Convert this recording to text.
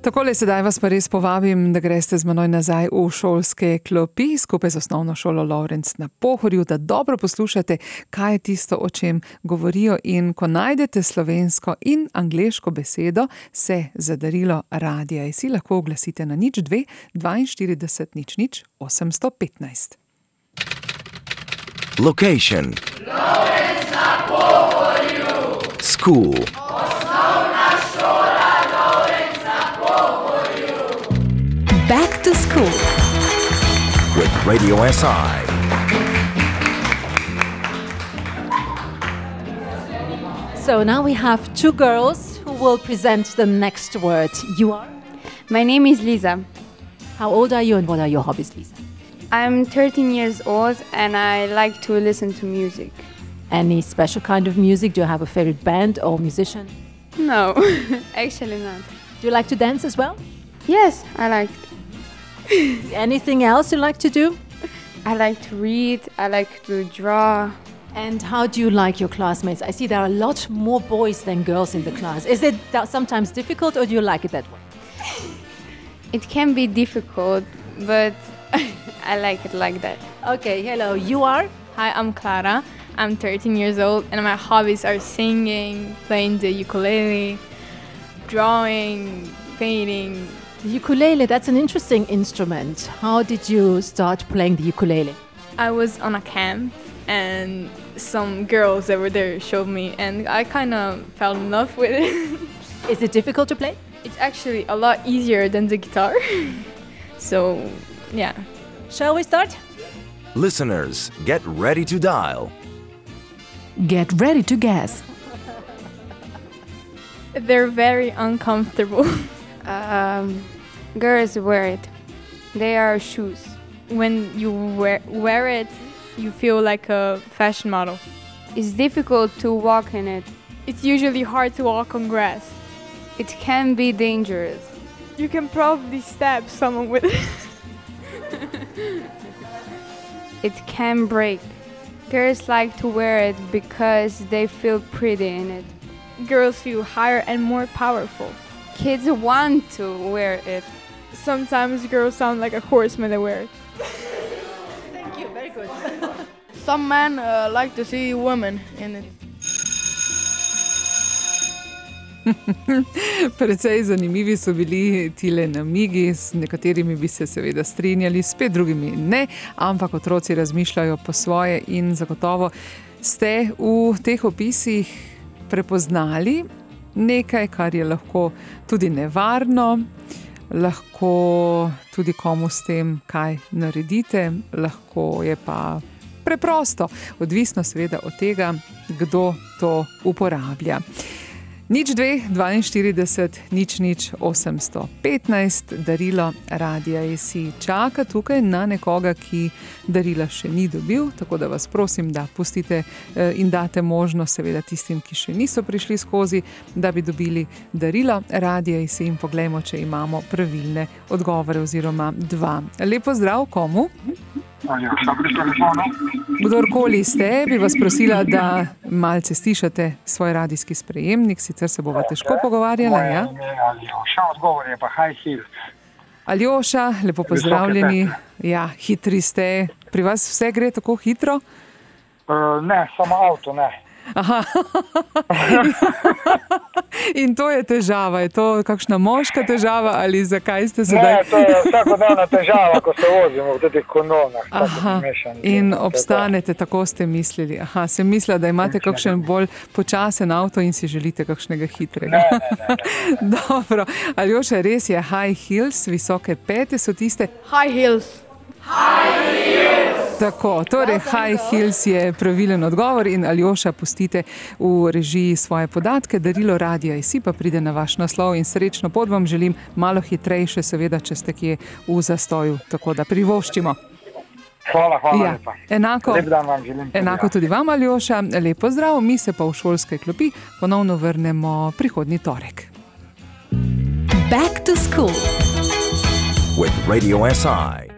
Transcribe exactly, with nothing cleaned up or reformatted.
Takole sedaj vas pa res povabim, da greste z menoj nazaj v šolske klopi skupaj z osnovno šolo Lovrenc na Pohorju, da dobro poslušate, kaj je tisto, o čem govorijo, in ko najdete slovensko in angleško besedo, se za darilo Radia I C I lahko oglasite na nič dve dvainštirideset nič nič osemsto petnajst. Location. Lovrenc na Pohorju. School. Osnovna šola Lovrenc na Pohorju. Back to school. With Radio S I. So now we have two girls who will present the next word. You are? My name is Lisa. How old are you and what are your hobbies, Lisa? I'm thirteen years old and I like to listen to music. Any special kind of music? Do you have a favorite band or musician? No, actually not. Do you like to dance as well? Yes, I like. Anything else you like to do? I like to read, I like to draw. And how do you like your classmates? I see there are a lot more boys than girls in the class. Is it sometimes difficult or do you like it that way? It can be difficult, but I like it like that. Okay, hello, you are? Hi, I'm Clara. I'm thirteen years old and my hobbies are singing, playing the ukulele, drawing, painting. The ukulele, that's an interesting instrument. How did you start playing the ukulele? I was on a camp and some girls that were there showed me and I kind of fell in love with it. Is it difficult to play? It's actually a lot easier than the guitar. So, yeah. Shall we start? Listeners, get ready to dial. Get ready to guess. They're very uncomfortable. Um, girls wear it. They are shoes. When you wear, wear it, you feel like a fashion model. It's difficult to walk in it. It's usually hard to walk on grass. It can be dangerous. You can probably stab someone with it. It can break. Girls like to wear it because they feel pretty in it. Girls feel higher and more powerful. Kids want to wear it. Sometimes girls sound like a horse when they wear it. Thank you, very good. Some men uh, like to see women in it. Precej zanimivi so bili tile namigi, s nekaterimi bi se seveda strinjali, spet drugimi ne, ampak otroci razmišljajo po svoje in zagotovo ste v teh opisih prepoznali nekaj, kar je lahko tudi nevarno, lahko tudi komu s tem kaj naredite, lahko je pa preprosto, odvisno seveda od tega, kdo to uporablja. Nič dve dvainštirideset nič nič osemsto petnajst, darilo Radia I C I čaka tukaj na nekoga, ki darila še ni dobil, tako da vas prosim, da pustite in date možnost seveda tistim, ki še niso prišli skozi, da bi dobili darilo Radia I C I in poglejmo, če imamo pravilne odgovore oziroma dva. Lepo zdrav, komu? Aljoša pri telefonu. Kdorkoli ste, bi vas prosila, da malce stišate svoj radijski sprejemnik, sicer se bova težko pogovarjala. Moje Ja? ime je Aljoša, odgovor je pa high heels. Aljoša, lepo pozdravljeni. Ja, hitri ste. Pri vas vse gre tako hitro? Uh, ne, samo avto ne. Aha. In to je težava, je to kakšna moška težava ali zakaj ste sedaj? Ne, to je vsakodnevna težava, ko se vozimo v teh kolonah. Aha, in obstanete, tako ste mislili. Aha, sem mislila, da imate kakšen bolj počasen avto in si želite kakšnega hitrega. Ne, ne, ne, ne. Dobro, Aljoša, res je high heels, visoke pete so tiste. High heels. Tako, torej high heels je pravilen odgovor in Aljoša, pustite v režiji svoje podatke, darilo Radia I C I pa pride na vaš naslov in srečno pot vam želim, malo hitrejše seveda, če ste kje v zastoju, tako da privoščimo. Hvala, hvala Ja, lepa. enako, Lep dan vam želim. enako tudi vam, Aljoša, lepo zdrav, mi se pa v šolske klopi ponovno vrnemo prihodnji torek. Back to school. With Radio S I.